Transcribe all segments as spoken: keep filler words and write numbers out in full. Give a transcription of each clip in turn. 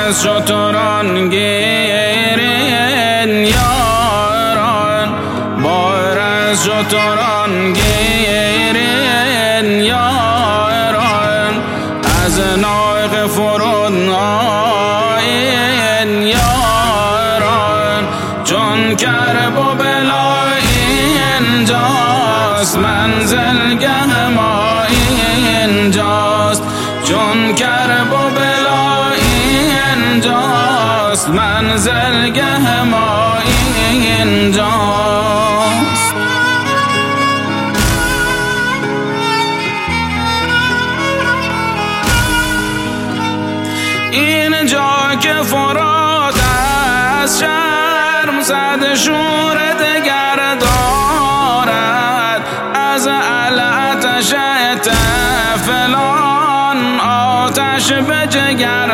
از شتران گیرین یاران، بار از شتران گیرین یاران، از نایق فرود آیین یاران، چون کرب و بلا اینجاست منزلگه ما اینجاست، چون کرب و بلا اینجاست منزلگه ما اینجاست. اینجا که فرات از شرم صد شور دگر دارد، از علتش فلان آتش به جگر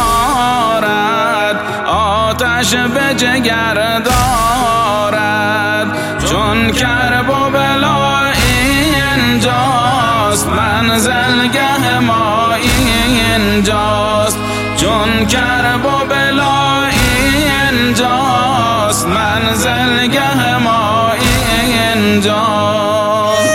دارد، آتش به جگر دارد، چون کرب و بلا اینجاست منزلگه ما اینجاست، چون کرب و بلا اینجاست منزلگه ما اینجاست.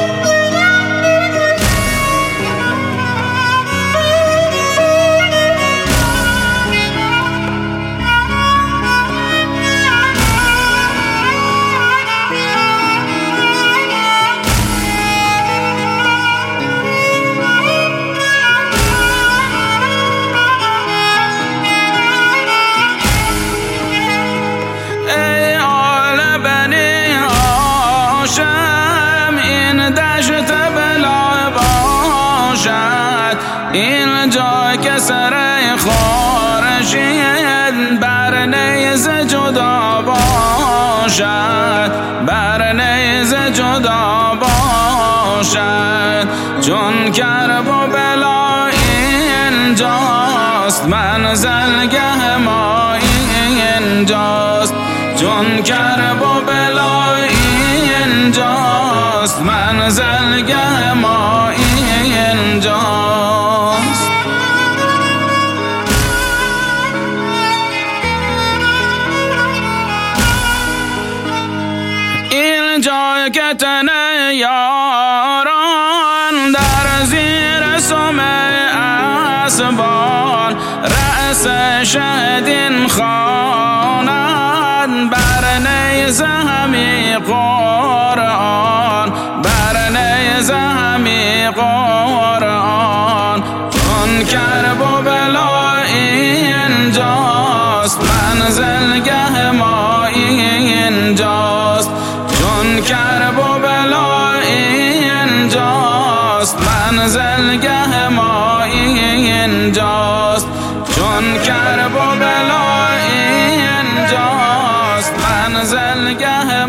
این دشت بلا باشد، این جا که سر خورشید بر نیزه جدا باشد، بر نیزه جدا باشد، چون کرب و بلا اینجاست منزلگه ما اینجاست، چون کرب و بلا اینجاست منزلگه ما اینجاست. اینجا که تن یاران در زیر سم اسبان، رأس شهدین خواند بر نیزه همی قرآن، بر نیزه همی قرآن، چون کرب و بلا اینجاست منزلگه ما اینجاست، چون کرب و بلا اینجاست منزلگه ما اینجاست، چون کرب و بلا اینجاست منزلگه